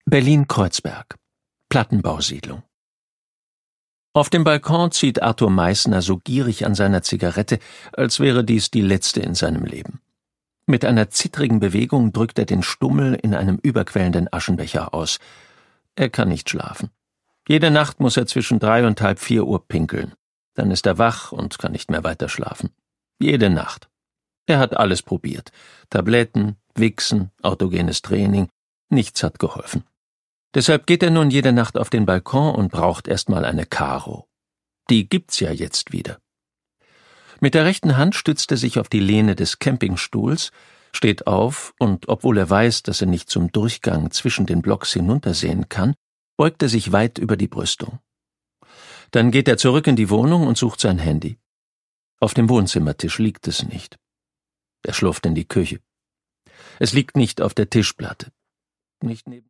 Berlin-Kreuzberg, Plattenbausiedlung. Auf dem Balkon zieht Arthur Meissner so gierig an seiner Zigarette, als wäre dies die letzte in seinem Leben. Mit einer zittrigen Bewegung drückt er den Stummel in einem überquellenden Aschenbecher aus. Er kann nicht schlafen. Jede Nacht muss er zwischen 3 und halb 4 Uhr pinkeln. Dann ist er wach und kann nicht mehr weiter schlafen. Jede Nacht. Er hat alles probiert. Tabletten, Wichsen, autogenes Training. Nichts hat geholfen. Deshalb geht er nun jede Nacht auf den Balkon und braucht erstmal eine Karo. Die gibt's ja jetzt wieder. Mit der rechten Hand stützt er sich auf die Lehne des Campingstuhls, steht auf und, obwohl er weiß, dass er nicht zum Durchgang zwischen den Blocks hinuntersehen kann, beugt er sich weit über die Brüstung. Dann geht er zurück in die Wohnung und sucht sein Handy. Auf dem Wohnzimmertisch liegt es nicht. Er schlurft in die Küche. Es liegt nicht auf der Tischplatte. Nicht neben